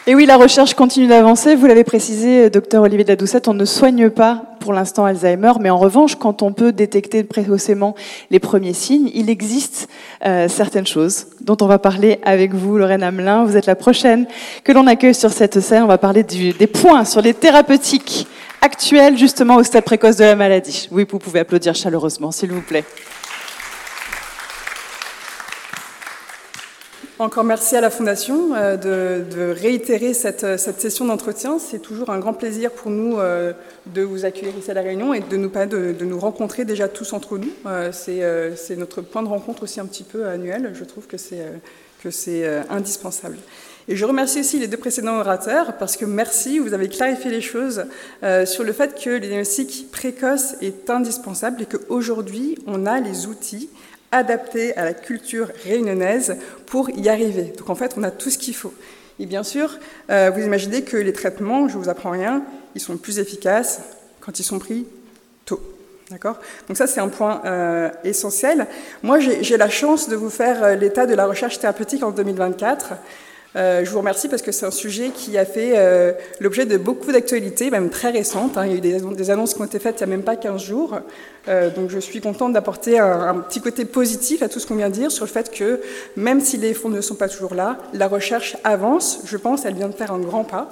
Et oui, la recherche continue d'avancer. Vous l'avez précisé, docteur Olivier de la Doucette, on ne soigne pas pour l'instant Alzheimer, mais en revanche, quand on peut détecter précocement les premiers signes, il existe certaines choses dont on va parler avec vous, Lorraine Hamelin. Vous êtes la prochaine que l'on accueille sur cette scène. On va parler des points sur les thérapeutiques actuelles, justement, au stade précoce de la maladie. Oui, vous pouvez applaudir chaleureusement, s'il vous plaît. Encore merci à la Fondation de réitérer cette session d'entretien. C'est toujours un grand plaisir pour nous de vous accueillir ici à La Réunion et de nous rencontrer déjà tous entre nous. C'est notre point de rencontre aussi un petit peu annuel. Je trouve que c'est indispensable. Et je remercie aussi les deux précédents orateurs parce que merci, vous avez clarifié les choses sur le fait que le diagnostic précoce est indispensable et qu'aujourd'hui, on a les outils adapté à la culture réunionnaise pour y arriver. Donc en fait, on a tout ce qu'il faut. Et bien sûr, vous imaginez que les traitements, je ne vous apprends rien, ils sont plus efficaces quand ils sont pris tôt. D'accord ? Donc ça, c'est un point essentiel. Moi, j'ai la chance de vous faire l'état de la recherche thérapeutique en 2024. Je vous remercie parce que c'est un sujet qui a fait l'objet de beaucoup d'actualités, même très récentes. Il y a eu des annonces qui ont été faites il n'y a même pas 15 jours. Donc je suis contente d'apporter un petit côté positif à tout ce qu'on vient de dire sur le fait que même si les fonds ne sont pas toujours là, la recherche avance. Je pense elle vient de faire un grand pas.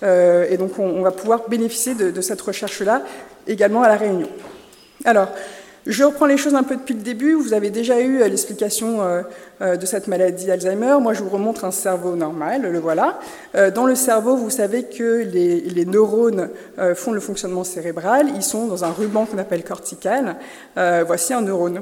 Et donc on va pouvoir bénéficier de cette recherche-là également à La Réunion. Alors, je reprends les choses un peu depuis le début. Vous avez déjà eu l'explication de cette maladie Alzheimer. Moi, je vous remontre un cerveau normal, le voilà. Dans le cerveau, vous savez que les neurones font le fonctionnement cérébral. Ils sont dans un ruban qu'on appelle cortical. Voici un neurone.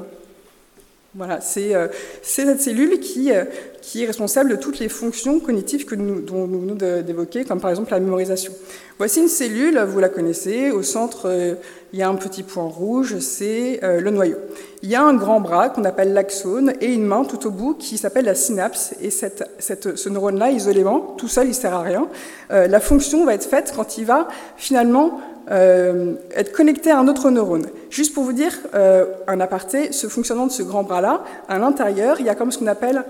Voilà, c'est cette cellule qui est responsable de toutes les fonctions cognitives dont nous venons d'évoquer, comme par exemple la mémorisation. Voici une cellule, vous la connaissez, au centre, il y a un petit point rouge, c'est le noyau. Il y a un grand bras qu'on appelle l'axone et une main tout au bout qui s'appelle la synapse. Et ce neurone-là, isolément, tout seul, il ne sert à rien. La fonction va être faite quand il va finalement être connecté à un autre neurone. Juste pour vous dire, un aparté, ce fonctionnement de ce grand bras-là, à l'intérieur, il y a comme ce qu'on appelle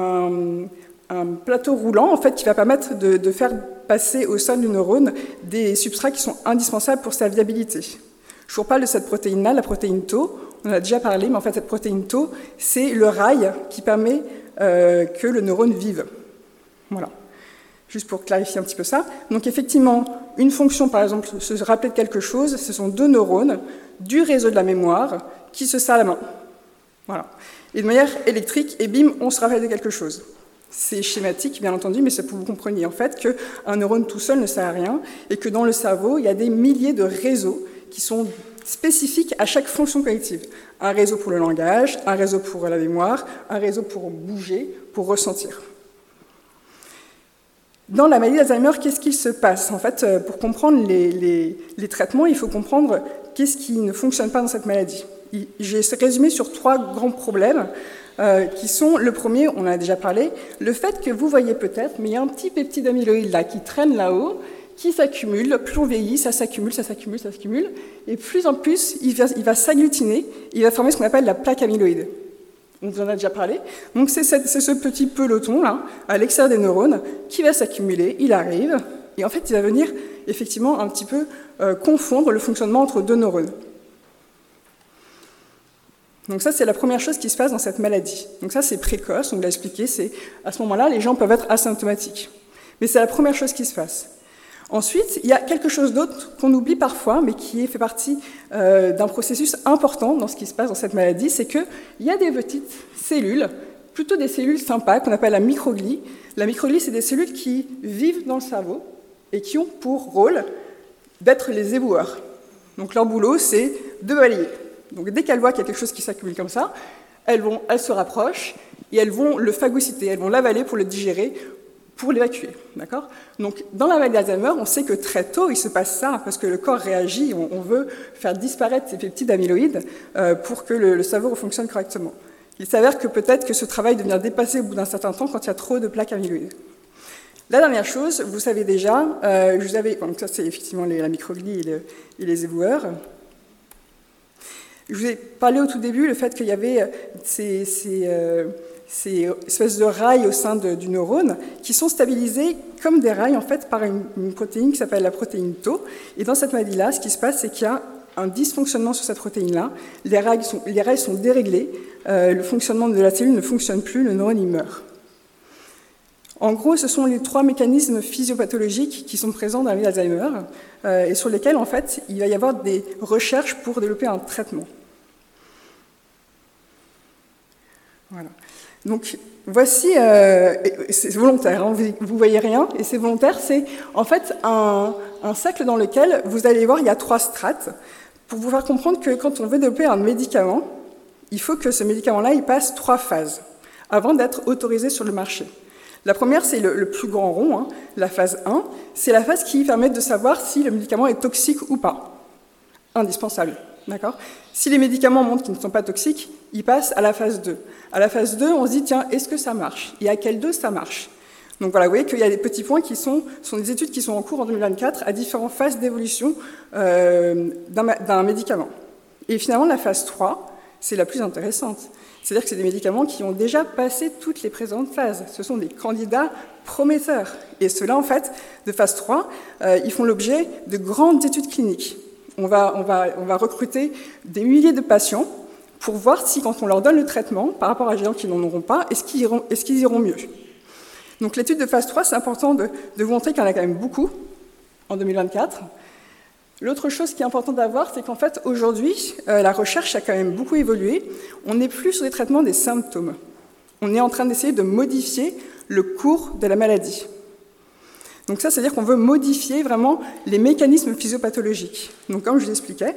un plateau roulant, en fait, qui va permettre de faire passer au sein du neurone des substrats qui sont indispensables pour sa viabilité. Je vous reparle de cette protéine-là, la protéine Tau. On en a déjà parlé, mais en fait, cette protéine Tau, c'est le rail qui permet que le neurone vive. Voilà. Juste pour clarifier un petit peu ça. Donc effectivement, une fonction, par exemple, se rappeler de quelque chose, ce sont deux neurones du réseau de la mémoire qui se serrent la main. Voilà. Et de manière électrique, et bim, on se rappelle de quelque chose. C'est schématique, bien entendu, mais c'est pour que vous compreniez en fait qu'un neurone tout seul ne sert à rien et que dans le cerveau, il y a des milliers de réseaux qui sont spécifiques à chaque fonction cognitive. Un réseau pour le langage, un réseau pour la mémoire, un réseau pour bouger, pour ressentir. Dans la maladie d'Alzheimer, qu'est-ce qu'il se passe ? En fait, pour comprendre les traitements, il faut comprendre qu'est-ce qui ne fonctionne pas dans cette maladie. J'ai résumé sur 3 grands problèmes qui sont, le premier, on en a déjà parlé, le fait que vous voyez peut-être, mais il y a un petit peptide amyloïde là qui traîne là-haut, qui s'accumule, plus on vieillit, ça s'accumule, ça s'accumule, ça s'accumule, et plus en plus, il va s'agglutiner, il va former ce qu'on appelle la plaque amyloïde. On vous en a déjà parlé. Donc c'est ce petit peloton là, à l'extérieur des neurones, qui va s'accumuler, il arrive, et en fait il va venir effectivement un petit peu confondre le fonctionnement entre deux neurones. Donc ça c'est la première chose qui se passe dans cette maladie. Donc ça c'est précoce, on l'a expliqué, c'est à ce moment-là les gens peuvent être asymptomatiques. Mais c'est la première chose qui se passe. Ensuite, il y a quelque chose d'autre qu'on oublie parfois, mais qui fait partie d'un processus important dans ce qui se passe dans cette maladie, c'est qu'il y a des petites cellules, plutôt des cellules sympas, qu'on appelle la microglie. La microglie, c'est des cellules qui vivent dans le cerveau et qui ont pour rôle d'être les éboueurs. Donc leur boulot, c'est de balayer. Donc dès qu'elles voient qu'il y a quelque chose qui s'accumule comme ça, elles se rapprochent et elles vont le phagocyter, elles vont l'avaler pour le digérer, pour l'évacuer, d'accord ? Donc, dans la maladie d'Alzheimer, on sait que très tôt, il se passe ça, parce que le corps réagit, on veut faire disparaître ces peptides amyloïdes pour que le cerveau fonctionne correctement. Il s'avère que peut-être que ce travail devient dépassé au bout d'un certain temps quand il y a trop de plaques amyloïdes. La dernière chose, vous savez déjà, donc ça c'est effectivement la microglie et les éboueurs. Je vous ai parlé au tout début le fait qu'il y avait ces ces espèces de rails au sein du neurone qui sont stabilisés comme des rails en fait par une protéine qui s'appelle la protéine Tau. Et dans cette maladie-là, ce qui se passe, c'est qu'il y a un dysfonctionnement sur cette protéine-là. Les rails sont déréglés, le fonctionnement de la cellule ne fonctionne plus, le neurone il meurt. En gros, ce sont les 3 mécanismes physiopathologiques qui sont présents dans l'Alzheimer et sur lesquels en fait il va y avoir des recherches pour développer un traitement. Voilà. Donc, voici, c'est volontaire, hein, vous voyez rien, et c'est volontaire, c'est en fait un cercle dans lequel vous allez voir, il y a 3 strates, pour vous faire comprendre que quand on veut développer un médicament, il faut que ce médicament-là, il passe 3 phases, avant d'être autorisé sur le marché. La première, c'est le plus grand rond, hein, la phase 1, c'est la phase qui permet de savoir si le médicament est toxique ou pas. Indispensable. D'accord ? Si les médicaments montrent qu'ils ne sont pas toxiques, ils passent à la phase 2. À la phase 2, on se dit, tiens, est-ce que ça marche ? Et à quelle dose ça marche ? Donc voilà, vous voyez qu'il y a des petits points qui sont des études qui sont en cours en 2024 à différentes phases d'évolution d'un médicament. Et finalement, la phase 3, c'est la plus intéressante. C'est-à-dire que c'est des médicaments qui ont déjà passé toutes les présentes phases. Ce sont des candidats prometteurs. Et ceux-là, en fait, de phase 3, ils font l'objet de grandes études cliniques. On va recruter des milliers de patients pour voir si, quand on leur donne le traitement, par rapport à des gens qui n'en auront pas, est-ce qu'ils iront mieux. Donc l'étude de phase 3, c'est important de vous montrer qu'il y en a quand même beaucoup en 2024. L'autre chose qui est importante à voir, c'est qu'en fait, aujourd'hui, la recherche a quand même beaucoup évolué. On n'est plus sur des traitements des symptômes. On est en train d'essayer de modifier le cours de la maladie. Donc ça, c'est-à-dire qu'on veut modifier vraiment les mécanismes physiopathologiques. Donc comme je vous expliquais,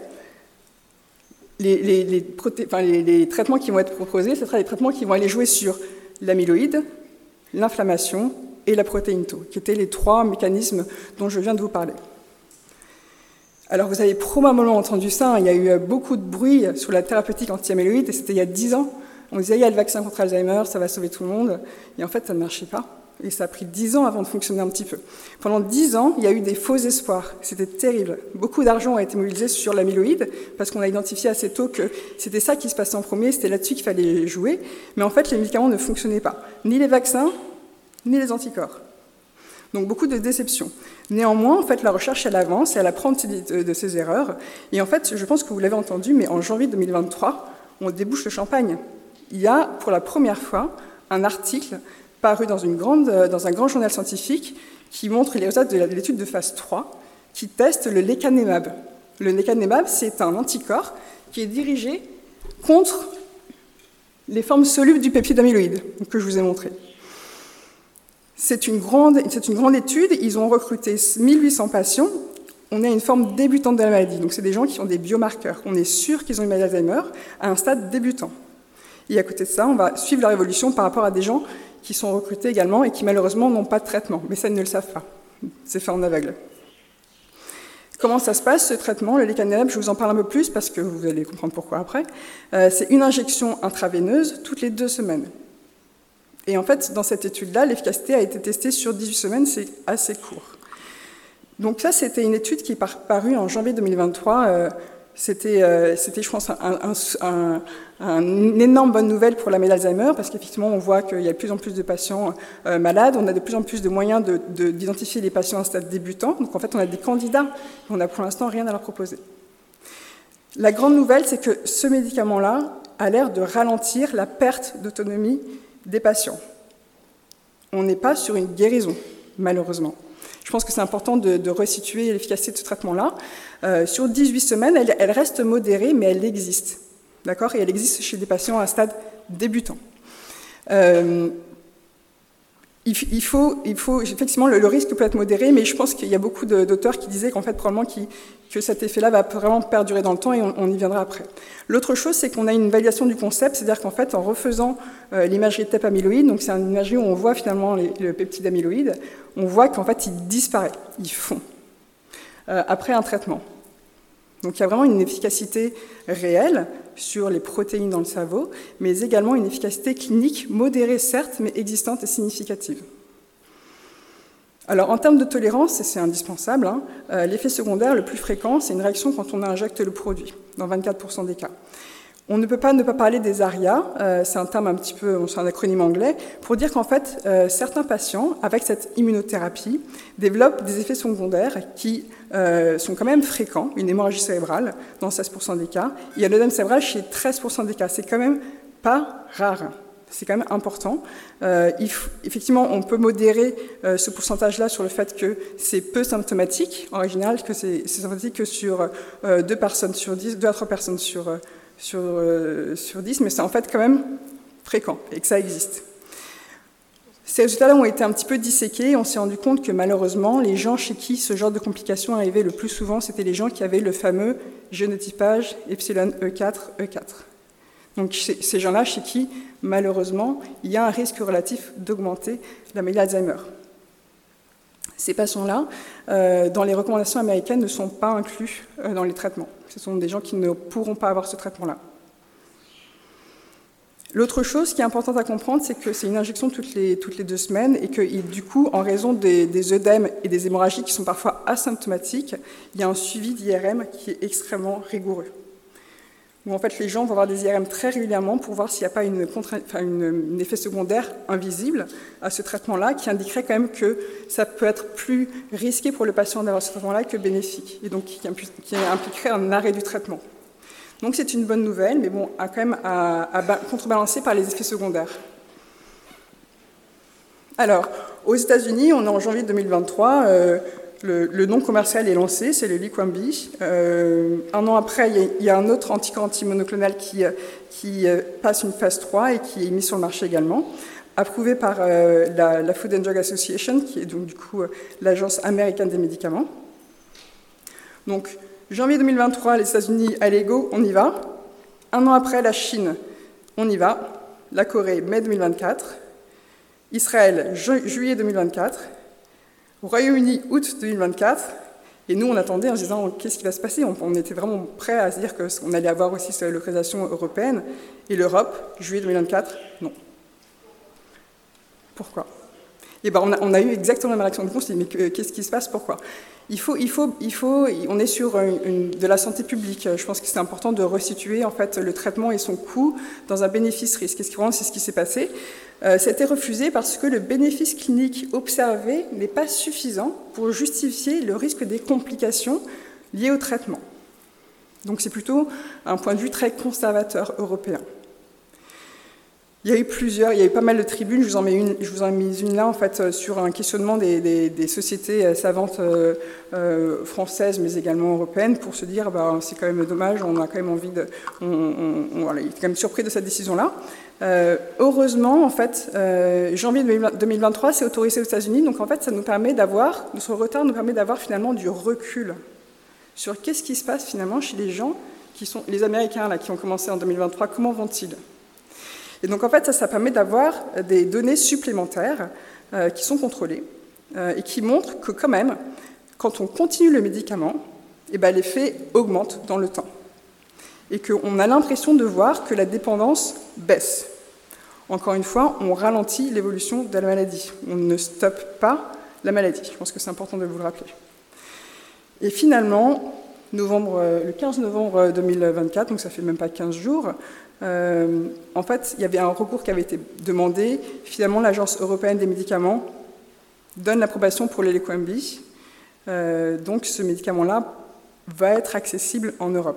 les traitements qui vont être proposés, ce sera des traitements qui vont aller jouer sur l'amyloïde, l'inflammation et la protéine Tau, qui étaient les 3 mécanismes dont je viens de vous parler. Alors vous avez probablement entendu ça, hein, il y a eu beaucoup de bruit sur la thérapeutique anti-amyloïde, et c'était il y a 10 ans. On disait, il y a le vaccin contre Alzheimer, ça va sauver tout le monde, et en fait, ça ne marchait pas. Et ça a pris 10 ans avant de fonctionner un petit peu. Pendant 10 ans, il y a eu des faux espoirs. C'était terrible. Beaucoup d'argent a été mobilisé sur l'amyloïde, parce qu'on a identifié assez tôt que c'était ça qui se passait en premier, c'était là-dessus qu'il fallait jouer. Mais en fait, les médicaments ne fonctionnaient pas. Ni les vaccins, ni les anticorps. Donc beaucoup de déceptions. Néanmoins, en fait, la recherche, elle avance, et elle apprend de ses erreurs. Et en fait, je pense que vous l'avez entendu, mais en janvier 2023, on débouche le champagne. Il y a, pour la première fois, un article paru dans un grand journal scientifique qui montre les résultats de l'étude de phase 3 qui teste le lecanemab. Le lecanemab, c'est un anticorps qui est dirigé contre les formes solubles du peptide amyloïde que je vous ai montré. C'est une grande étude, ils ont recruté 1800 patients, on a une forme débutante de la maladie, donc c'est des gens qui ont des biomarqueurs, on est sûr qu'ils ont une maladie d'Alzheimer à un stade débutant. Et à côté de ça, on va suivre leur évolution par rapport à des gens qui sont recrutés également et qui malheureusement n'ont pas de traitement, mais ça ils ne le savent pas, c'est fait en aveugle. Comment ça se passe ce traitement? Le lecanemab, je vous en parle un peu plus parce que vous allez comprendre pourquoi après. C'est une injection intraveineuse toutes les 2 semaines. Et en fait, dans cette étude-là, l'efficacité a été testée sur 18 semaines, c'est assez court. Donc ça, c'était une étude qui est parue en janvier 2023. C'était, je pense, une énorme bonne nouvelle pour la maladie d'Alzheimer, parce qu'effectivement, on voit qu'il y a de plus en plus de patients malades, on a de plus en plus de moyens d'identifier les patients à un stade débutant. Donc en fait, on a des candidats, on n'a pour l'instant rien à leur proposer. La grande nouvelle, c'est que ce médicament-là a l'air de ralentir la perte d'autonomie des patients. On n'est pas sur une guérison, malheureusement. Je pense que c'est important de resituer l'efficacité de ce traitement-là. Sur 18 semaines, elle reste modérée, mais elle existe. D'accord ? Et elle existe chez des patients à un stade débutant. Il faut effectivement, le risque peut être modéré, mais je pense qu'il y a beaucoup d'auteurs qui disaient qu'en fait, probablement que cet effet-là va vraiment perdurer dans le temps, et on y viendra après. L'autre chose, c'est qu'on a une validation du concept, c'est-à-dire qu'en fait, en refaisant l'imagerie de TEP amyloïde, donc c'est une imagerie où on voit finalement le peptide amyloïde, on voit qu'en fait, il disparaît, il fond, après un traitement. Donc il y a vraiment une efficacité réelle sur les protéines dans le cerveau, mais également une efficacité clinique modérée, certes, mais existante et significative. Alors en termes de tolérance, et c'est indispensable, l'effet secondaire le plus fréquent, c'est une réaction quand on injecte le produit, dans 24% des cas. On ne peut pas ne pas parler des ARIA, c'est un terme un petit peu, c'est un acronyme anglais, pour dire qu'en fait, certains patients, avec cette immunothérapie, développent des effets secondaires qui sont quand même fréquents, une hémorragie cérébrale dans 16% des cas, et un œdème cérébral chez 13% des cas. C'est quand même pas rare. C'est quand même important. Effectivement, on peut modérer ce pourcentage-là sur le fait que c'est peu symptomatique, en général, que c'est symptomatique que sur 2 personnes sur 10, 2 à 3 personnes sur 10, mais c'est en fait quand même fréquent et que ça existe. Ces résultats-là ont été un petit peu disséqués et on s'est rendu compte que malheureusement, les gens chez qui ce genre de complications arrivait le plus souvent, c'était les gens qui avaient le fameux génotypage epsilon E4, E4. Donc ces gens-là chez qui, malheureusement, il y a un risque relatif d'augmenter la maladie d'Alzheimer. Ces patients-là, dans les recommandations américaines, ne sont pas inclus dans les traitements. Ce sont des gens qui ne pourront pas avoir ce traitement-là. L'autre chose qui est importante à comprendre, c'est que c'est une injection toutes les 2 semaines et que du coup, en raison des œdèmes et des hémorragies qui sont parfois asymptomatiques, il y a un suivi d'IRM qui est extrêmement rigoureux. Où en fait les gens vont avoir des IRM très régulièrement pour voir s'il n'y a pas un effet secondaire invisible à ce traitement-là, qui indiquerait quand même que ça peut être plus risqué pour le patient d'avoir ce traitement-là que bénéfique, et donc qui impliquerait un arrêt du traitement. Donc c'est une bonne nouvelle, mais bon, quand même à contrebalancer par les effets secondaires. Alors, aux États-Unis, on est en janvier 2023, le nom commercial est lancé, c'est le Leqembi. Un an après, il y a un autre anticorps antimonoclonal qui passe une phase 3 et qui est mis sur le marché également, approuvé par la Food and Drug Association, qui est donc du coup l'agence américaine des médicaments. Donc, janvier 2023, les États-Unis, allez go, on y va. Un an après, la Chine, on y va. La Corée, mai 2024. Israël, juillet 2024. Au Royaume-Uni, août 2024, et nous on attendait en se disant qu'est-ce qui va se passer, on était vraiment prêts à se dire qu'on allait avoir aussi cette localisation européenne, et l'Europe, juillet 2024, non. Pourquoi? Et ben on a eu exactement la même réaction de réponse, on s'est dit mais qu'est-ce qui se passe, pourquoi? On est sur de la santé publique. Je pense que c'est important de resituer en fait le traitement et son coût dans un bénéfice-risque. C'est ce qui s'est passé. C'était refusé parce que le bénéfice clinique observé n'est pas suffisant pour justifier le risque des complications liées au traitement. Donc c'est plutôt un point de vue très conservateur européen. Il y a eu pas mal de tribunes, je vous en ai mis une là en fait sur un questionnement des sociétés savantes françaises mais également européennes pour se dire c'est quand même dommage, on a quand même envie de, voilà, il est quand même surpris de cette décision-là. Heureusement en fait, janvier 2023 c'est autorisé aux États-Unis, donc en fait notre retard nous permet d'avoir finalement du recul sur qu'est-ce qui se passe finalement chez les gens qui sont les Américains là qui ont commencé en 2023, comment vont-ils? Et donc, en fait, ça permet d'avoir des données supplémentaires qui sont contrôlées et qui montrent que, quand même, quand on continue le médicament, l'effet augmente dans le temps. Et qu'on a l'impression de voir que la dépendance baisse. Encore une fois, on ralentit l'évolution de la maladie. On ne stoppe pas la maladie. Je pense que c'est important de vous le rappeler. Et finalement, le 15 novembre 2024, donc ça fait même pas 15 jours, en fait, il y avait un recours qui avait été demandé. Finalement, l'Agence européenne des médicaments donne l'approbation pour le Leqembi. Donc, ce médicament-là va être accessible en Europe.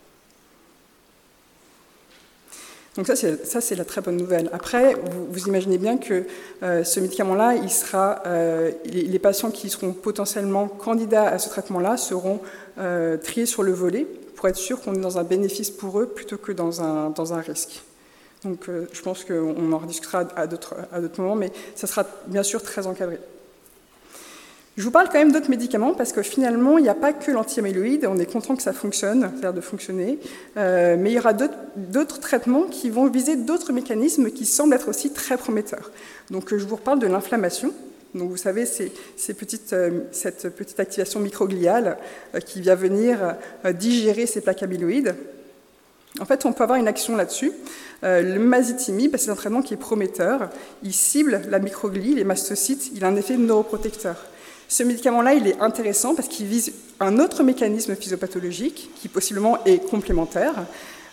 Donc ça, c'est la très bonne nouvelle. Après, vous imaginez bien que ce médicament-là, les patients qui seront potentiellement candidats à ce traitement-là seront triés sur le volet pour être sûr qu'on est dans un bénéfice pour eux plutôt que dans un risque. Donc je pense qu'on en rediscutera à d'autres moments, mais ça sera bien sûr très encadré. Je vous parle quand même d'autres médicaments parce que finalement, il n'y a pas que l'anti-amyloïde, on est content que ça fonctionne, ça a l'air de fonctionner, mais il y aura d'autres traitements qui vont viser d'autres mécanismes qui semblent être aussi très prometteurs. Donc je vous reparle de l'inflammation. Donc vous savez, c'est cette petite activation microgliale qui vient venir digérer ces plaques amyloïdes. En fait, on peut avoir une action là-dessus. Le masitinib, c'est un traitement qui est prometteur. Il cible la microglie, les mastocytes, il a un effet neuroprotecteur. Ce médicament-là, il est intéressant parce qu'il vise un autre mécanisme physiopathologique qui possiblement est complémentaire.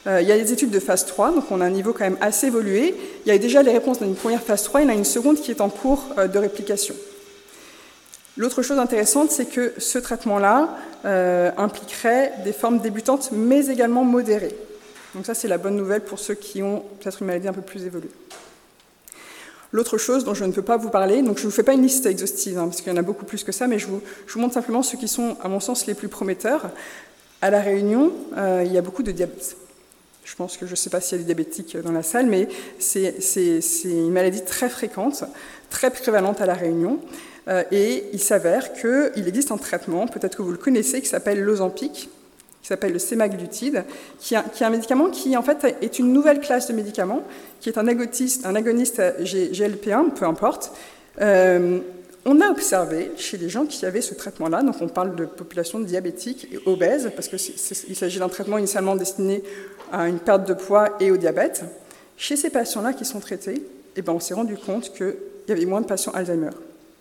Il y a des études de phase 3, donc on a un niveau quand même assez évolué. Il y a déjà les réponses dans une première phase 3, il y en a une seconde qui est en cours de réplication. L'autre chose intéressante, c'est que ce traitement-là impliquerait des formes débutantes, mais également modérées. Donc ça, c'est la bonne nouvelle pour ceux qui ont peut-être une maladie un peu plus évoluée. L'autre chose dont je ne peux pas vous parler, donc je ne vous fais pas une liste exhaustive, parce qu'il y en a beaucoup plus que ça, mais je vous montre simplement ceux qui sont, à mon sens, les plus prometteurs. À La Réunion, il y a beaucoup de diabète. Je pense que je ne sais pas s'il y a des diabétiques dans la salle, mais c'est une maladie très fréquente, très prévalente à La Réunion. Et il s'avère qu'il existe un traitement, peut-être que vous le connaissez, qui s'appelle l'Ozempic, qui s'appelle le sémaglutide, qui est un médicament qui, en fait, est une nouvelle classe de médicaments, qui est un agoniste GLP-1, peu importe. On a observé chez les gens qui avaient ce traitement-là, donc on parle de population diabétique et obèse, parce qu'il s'agit d'un traitement initialement destiné à une perte de poids et au diabète. Chez ces patients-là qui sont traités, on s'est rendu compte qu'il y avait moins de patients Alzheimer.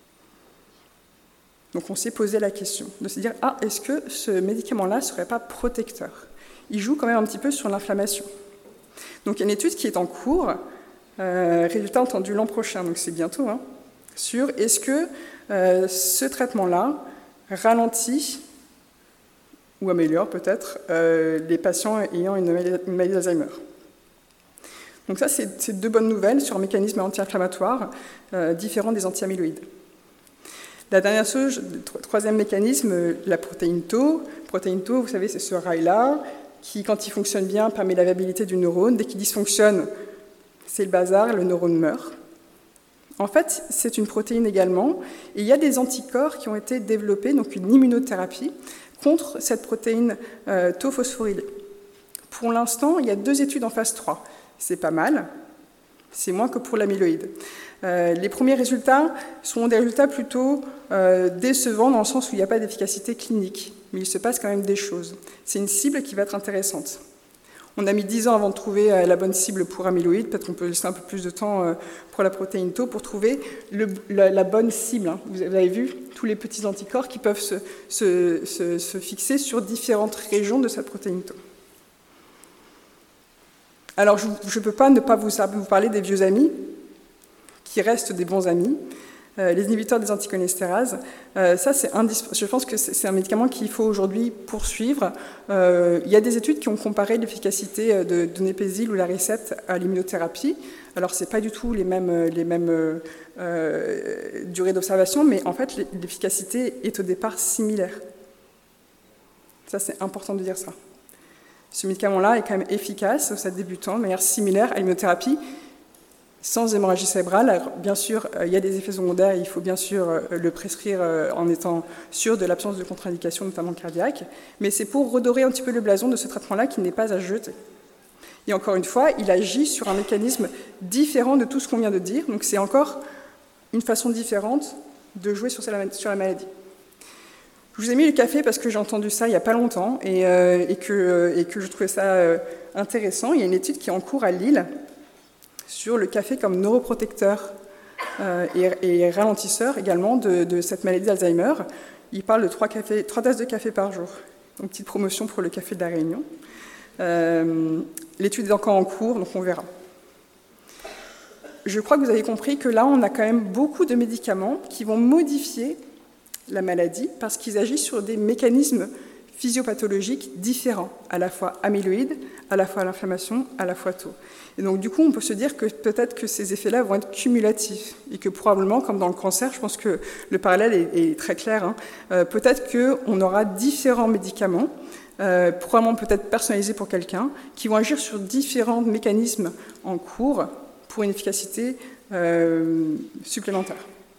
Donc on s'est posé la question de se dire « est-ce que ce médicament-là ne serait pas protecteur ?» Il joue quand même un petit peu sur l'inflammation. Donc il y a une étude qui est en cours, résultat attendu l'an prochain, donc c'est bientôt, sur est-ce que ce traitement-là ralentit ou améliore peut-être les patients ayant une maladie d'Alzheimer. Donc ça, c'est deux bonnes nouvelles sur un mécanisme anti-inflammatoire différent des anti-amyloïdes. La dernière chose, le troisième mécanisme, la protéine Tau. Protéine Tau, vous savez, c'est ce rail-là qui, quand il fonctionne bien, permet la viabilité du neurone. Dès qu'il dysfonctionne, c'est le bazar, le neurone meurt. En fait, c'est une protéine également, et il y a des anticorps qui ont été développés, donc une immunothérapie, contre cette protéine Tau phosphorylée. Pour l'instant, il y a 2 études en phase 3. C'est pas mal, c'est moins que pour l'amyloïde. Les premiers résultats sont des résultats plutôt décevants dans le sens où il n'y a pas d'efficacité clinique, mais il se passe quand même des choses. C'est une cible qui va être intéressante. On a mis 10 ans avant de trouver la bonne cible pour amyloïde, peut-être qu'on peut laisser un peu plus de temps pour la protéine Tau pour trouver la bonne cible. Vous avez vu tous les petits anticorps qui peuvent se fixer sur différentes régions de cette protéine Tau. Alors, je ne peux pas ne pas vous parler des vieux amis, qui restent des bons amis. Les inhibiteurs des anticholéstérases, ça, je pense que c'est un médicament qu'il faut aujourd'hui poursuivre. Il y a des études qui ont comparé l'efficacité de Donepezil ou l'Aricept à l'immunothérapie. Alors, ce n'est pas du tout les mêmes durées d'observation, mais en fait, l'efficacité est au départ similaire. Ça, c'est important de dire ça. Ce médicament-là est quand même efficace, ça débutant, de manière similaire à l'immunothérapie, sans hémorragie cérébrale. Alors, bien sûr, il y a des effets secondaires, il faut bien sûr le prescrire en étant sûr de l'absence de contre-indication, notamment cardiaque, mais c'est pour redorer un petit peu le blason de ce traitement-là qui n'est pas à jeter. Et encore une fois, il agit sur un mécanisme différent de tout ce qu'on vient de dire, donc c'est encore une façon différente de jouer sur la maladie. Je vous ai mis le café parce que j'ai entendu ça il n'y a pas longtemps et que je trouvais ça intéressant. Il y a une étude qui est en cours à Lille sur le café comme neuroprotecteur et ralentisseur également de cette maladie d'Alzheimer. Il parle de 3 tasses de café par jour. Donc, petite promotion pour le café de La Réunion. L'étude est encore en cours, donc on verra. Je crois que vous avez compris que là, on a quand même beaucoup de médicaments qui vont modifier la maladie parce qu'ils agissent sur des mécanismes physiopathologiques différents, à la fois amyloïdes, à la fois l'inflammation, à la fois Tau. Et donc du coup, on peut se dire que peut-être que ces effets-là vont être cumulatifs et que probablement, comme dans le cancer, je pense que le parallèle est très clair, peut-être qu'on aura différents médicaments, probablement peut-être personnalisés pour quelqu'un, qui vont agir sur différents mécanismes en cours pour une efficacité supplémentaire.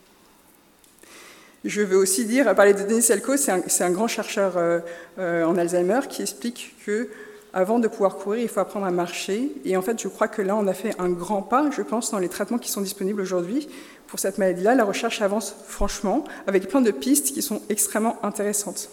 Je veux aussi parler de Denis Selkow, c'est un grand chercheur en Alzheimer qui explique que avant de pouvoir courir, il faut apprendre à marcher. Et en fait, je crois que là, on a fait un grand pas, je pense, dans les traitements qui sont disponibles aujourd'hui pour cette maladie-là. La recherche avance franchement, avec plein de pistes qui sont extrêmement intéressantes.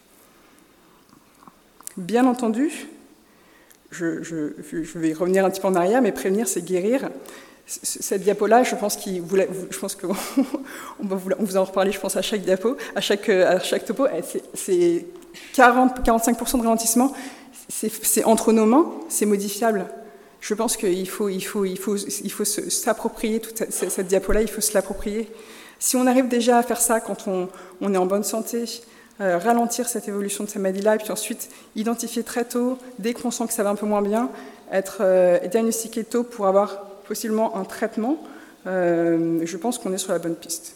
Bien entendu, je vais revenir un petit peu en arrière, mais prévenir, c'est guérir. Cette diapo-là, je pense qu'on vous en reparler, je pense, à chaque diapo, à chaque topo, c'est 45% de ralentissement. c'est entre nos mains, c'est modifiable. Je pense qu'il faut s'approprier toute cette diapo-là, il faut se l'approprier. Si on arrive déjà à faire ça quand on est en bonne santé, ralentir cette évolution de cette maladie-là, et puis ensuite identifier très tôt, dès qu'on sent que ça va un peu moins bien, être diagnostiqué tôt pour avoir possiblement un traitement, je pense qu'on est sur la bonne piste.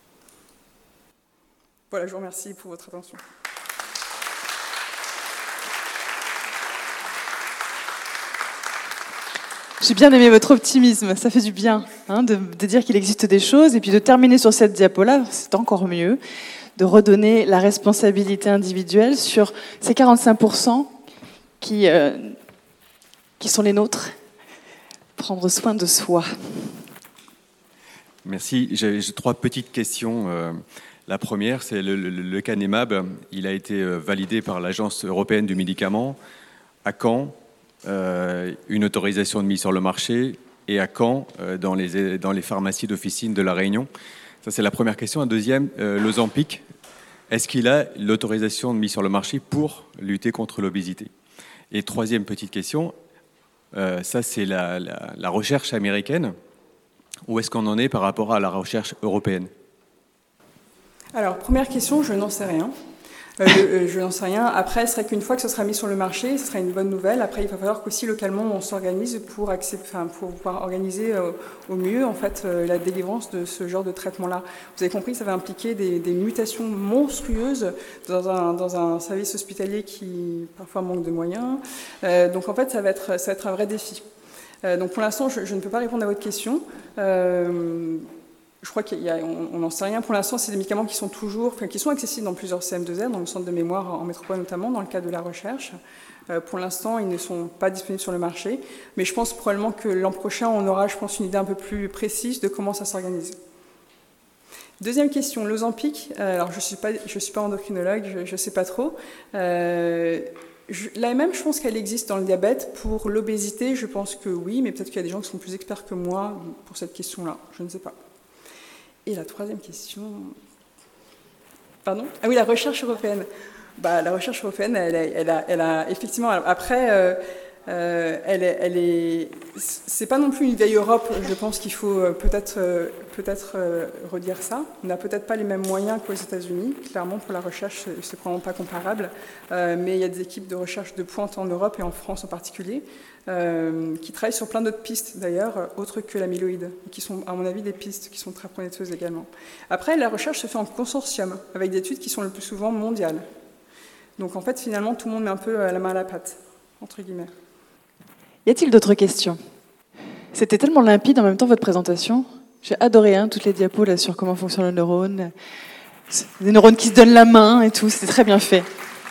Voilà, je vous remercie pour votre attention. J'ai bien aimé votre optimisme, ça fait du bien de dire qu'il existe des choses, et puis de terminer sur cette diapo-là, c'est encore mieux, de redonner la responsabilité individuelle sur ces 45% qui sont les nôtres, prendre soin de soi. Merci, j'ai 3 petites questions. La première, c'est le Canemab, il a été validé par l'Agence européenne du médicament. À quand une autorisation de mise sur le marché, et à quand dans les pharmacies d'officine de La Réunion? Ça, c'est la première question. La deuxième, l'Ozempic, est-ce qu'il a l'autorisation de mise sur le marché pour lutter contre l'obésité? Et troisième petite question, ça c'est la recherche américaine. Où est-ce qu'on en est par rapport à la recherche européenne? Alors, première question, je n'en sais rien. Je n'en sais rien. Après, c'est vrai qu'une fois que ce sera mis sur le marché, ce sera une bonne nouvelle. Après, il va falloir qu'aussi localement, on s'organise pour pouvoir organiser au mieux en fait, la délivrance de ce genre de traitement-là. Vous avez compris que ça va impliquer des mutations monstrueuses dans un service hospitalier qui parfois manque de moyens. Donc en fait, ça va être un vrai défi. Donc pour l'instant, je ne peux pas répondre à votre question. Je crois qu'on n'en sait rien pour l'instant. C'est des médicaments qui sont accessibles dans plusieurs CM2R, dans le centre de mémoire en métropole notamment, dans le cadre de la recherche. Pour l'instant, ils ne sont pas disponibles sur le marché, mais je pense probablement que l'an prochain, on aura, je pense, une idée un peu plus précise de comment ça s'organise. Deuxième question, l'Ozempic. Alors, je suis pas endocrinologue, je ne sais pas trop. L'AMM, je pense qu'elle existe dans le diabète. Pour l'obésité, je pense que oui, mais peut-être qu'il y a des gens qui sont plus experts que moi pour cette question-là. Je ne sais pas. Et la troisième question... Pardon? Ah oui, la recherche européenne. La recherche européenne, elle a effectivement... Après, c'est pas non plus une vieille Europe. Je pense qu'il faut peut-être redire ça. On n'a peut-être pas les mêmes moyens qu'aux États-Unis. Clairement, pour la recherche, c'est probablement pas comparable. Mais il y a des équipes de recherche de pointe en Europe et en France en particulier qui travaillent sur plein d'autres pistes, d'ailleurs, autres que l'amyloïde, qui sont, à mon avis, des pistes qui sont très prometteuses également. Après, la recherche se fait en consortium, avec des études qui sont le plus souvent mondiales. Donc, en fait, finalement, tout le monde met un peu la main à la pâte, entre guillemets. Y a-t-il d'autres questions? C'était tellement limpide en même temps votre présentation. J'ai adoré toutes les diapos là, sur comment fonctionne le neurone. Des neurones qui se donnent la main et tout, c'était très bien fait.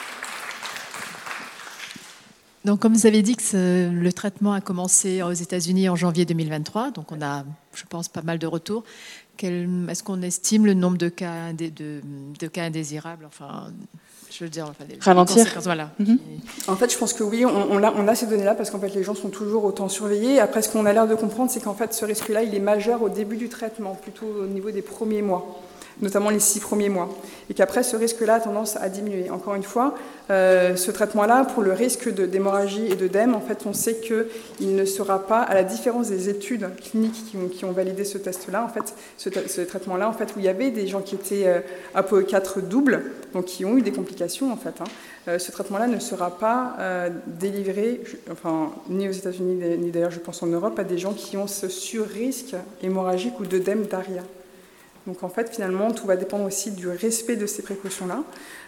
Donc, comme vous avez dit que le traitement a commencé aux États-Unis en janvier 2023, donc on a, je pense, pas mal de retours. Est-ce qu'on estime le nombre de cas indésirables, je veux dire, ralentir. Voilà. En fait, je pense que oui, on a ces données-là parce qu'en fait, les gens sont toujours autant surveillés. Après, ce qu'on a l'air de comprendre, c'est qu'en fait, ce risque-là, il est majeur au début du traitement, plutôt au niveau des premiers mois, notamment les 6 premiers mois, et qu'après, ce risque-là a tendance à diminuer. Encore une fois, ce traitement-là, pour le risque d'hémorragie et d'œdème, en fait, on sait qu'il ne sera pas, à la différence des études cliniques qui ont validé ce test-là, en fait, ce traitement-là, en fait, où il y avait des gens qui étaient ApoE4 double, donc qui ont eu des complications, en fait. Ce traitement-là ne sera pas délivré, ni aux États-Unis, ni d'ailleurs, je pense, en Europe, à des gens qui ont ce sur-risque hémorragique ou d'œdème d'ARIA. Donc en fait, finalement, tout va dépendre aussi du respect de ces précautions-là.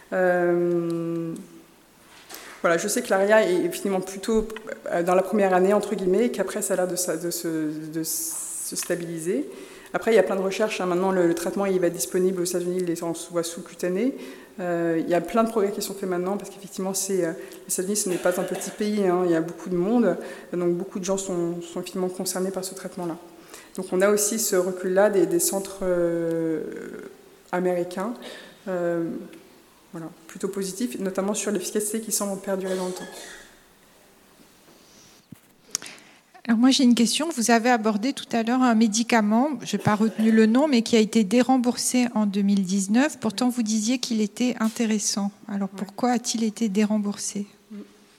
Voilà, je sais que l'ARIA est finalement plutôt dans la première année, entre guillemets, et qu'après, ça a l'air de se stabiliser. Après, il y a plein de recherches. Maintenant, le traitement il va être disponible aux États-Unis, il est en voie sous-cutanée. Il y a plein de progrès qui sont faits maintenant, parce qu'effectivement, les États-Unis, ce n'est pas un petit pays, il y a beaucoup de monde, donc beaucoup de gens sont finalement concernés par ce traitement-là. Donc on a aussi ce recul-là des centres américains, plutôt positifs, notamment sur l'efficacité qui semble perdurer dans le temps. Alors moi j'ai une question. Vous avez abordé tout à l'heure un médicament, je n'ai pas retenu le nom, mais qui a été déremboursé en 2019. Pourtant vous disiez qu'il était intéressant. Alors pourquoi a-t-il été déremboursé ?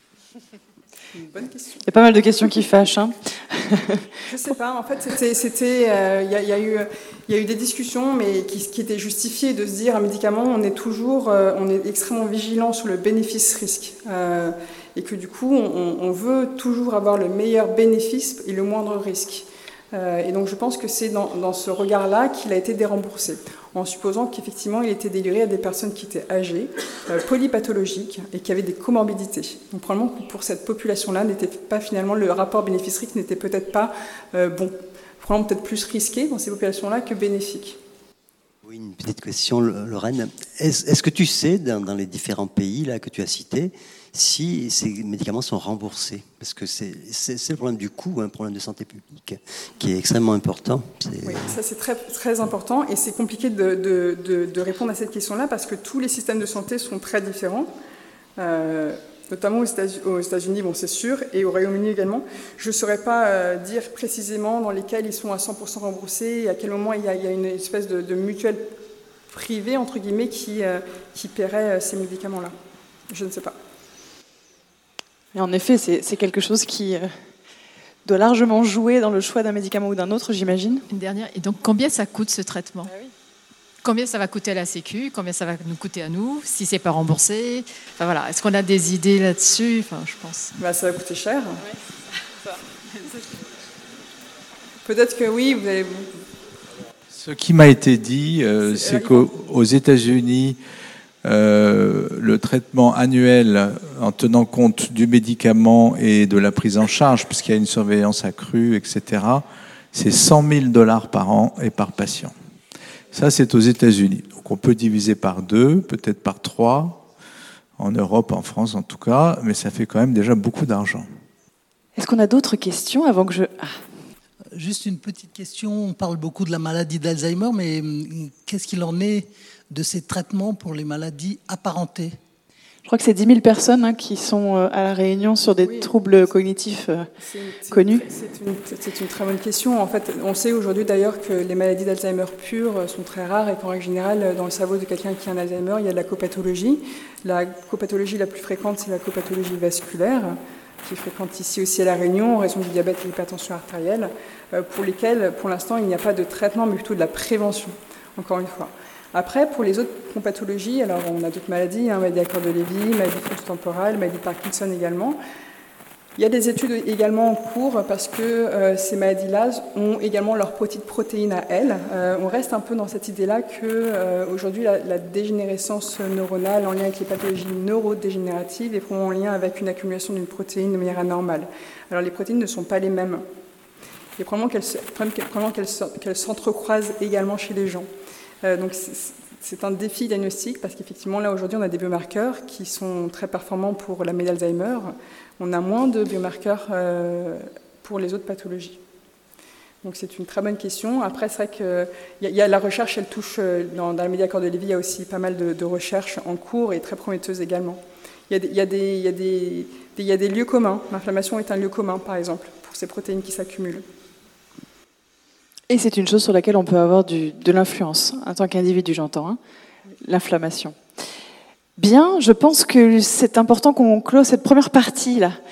Une bonne question. Il y a pas mal de questions qui fâchent. Hein. Je sais pas. En fait, il y a eu des discussions, mais qui étaient justifiées de se dire un médicament, on est extrêmement vigilant sur le bénéfice-risque, et que du coup, on veut toujours avoir le meilleur bénéfice et le moindre risque. Et donc, je pense que c'est dans ce regard-là qu'il a été déremboursé, en supposant qu'effectivement, il était délivré à des personnes qui étaient âgées, polypathologiques et qui avaient des comorbidités. Donc, probablement pour cette population-là, finalement, le rapport bénéfice-risque n'était peut-être pas bon. Probablement peut-être plus risqué dans ces populations-là que bénéfique. Oui, une petite question, Lorraine. Est-ce que tu sais, dans les différents pays là, que tu as cités, si ces médicaments sont remboursés? Parce que c'est le problème du coût, un problème de santé publique, qui est extrêmement important. Oui, ça c'est très, très important, et c'est compliqué de répondre à cette question-là, parce que tous les systèmes de santé sont très différents. Notamment aux États-Unis, bon, c'est sûr, et au Royaume-Uni également. Je ne saurais pas dire précisément dans lesquels ils sont à 100% remboursés, et à quel moment il y a une espèce de mutuelle privée, entre guillemets, qui paierait ces médicaments-là. Je ne sais pas. Et en effet, c'est quelque chose qui doit largement jouer dans le choix d'un médicament ou d'un autre, j'imagine. Une dernière. Et donc, combien ça coûte ce traitement ? Ah oui. Combien ça va coûter à la Sécu? Combien ça va nous coûter à nous? Si c'est pas remboursé? Enfin, voilà. Est-ce qu'on a des idées là-dessus? Enfin, je pense. Ça va coûter cher. Ouais, peut-être que oui, vous allez... Ce qui m'a été dit, c'est qu'aux États-Unis, le traitement annuel, en tenant compte du médicament et de la prise en charge, puisqu'il y a une surveillance accrue, etc., c'est $100,000 par an et par patient. Ça, c'est aux États-Unis. Donc, on peut diviser par 2, peut-être par 3, en Europe, en France en tout cas, mais ça fait quand même déjà beaucoup d'argent. Est-ce qu'on a d'autres questions avant que je... Juste une petite question. On parle beaucoup de la maladie d'Alzheimer, mais qu'est-ce qu'il en est de ces traitements pour les maladies apparentées? Je crois que c'est 10 000 personnes qui sont à La Réunion sur des troubles cognitifs connus. C'est une très bonne question. En fait, on sait aujourd'hui d'ailleurs que les maladies d'Alzheimer pures sont très rares, et qu'en règle générale, dans le cerveau de quelqu'un qui a un Alzheimer, il y a de la copathologie. La copathologie la plus fréquente, c'est la copathologie vasculaire, qui est fréquente ici aussi à La Réunion, en raison du diabète et de l'hypertension artérielle, pour lesquelles, pour l'instant, il n'y a pas de traitement, mais plutôt de la prévention, encore une fois. Après, pour les autres pathologies, alors on a d'autres maladies, maladie à cœur de Lévy, maladie frontotemporale, maladie de Parkinson également. Il y a des études également en cours, parce que ces maladies-là ont également leur petite protéine à elles. On reste un peu dans cette idée-là qu'aujourd'hui, la dégénérescence neuronale en lien avec les pathologies neurodégénératives est probablement en lien avec une accumulation d'une protéine de manière anormale. Alors les protéines ne sont pas les mêmes. Il y a probablement qu'elles s'entrecroisent également chez les gens. Donc c'est un défi diagnostique, parce qu'effectivement là aujourd'hui on a des biomarqueurs qui sont très performants pour la maladie d'Alzheimer. On a moins de biomarqueurs pour les autres pathologies. Donc c'est une très bonne question. Après c'est vrai qu'il y a la recherche, elle touche dans la maladie à cœur de Lévy, il y a aussi pas mal de recherches en cours et très prometteuses également. Il y a des lieux communs. L'inflammation est un lieu commun par exemple pour ces protéines qui s'accumulent. Et c'est une chose sur laquelle on peut avoir de l'influence, en tant qu'individu, j'entends, l'inflammation. Bien, je pense que c'est important qu'on clôt cette première partie là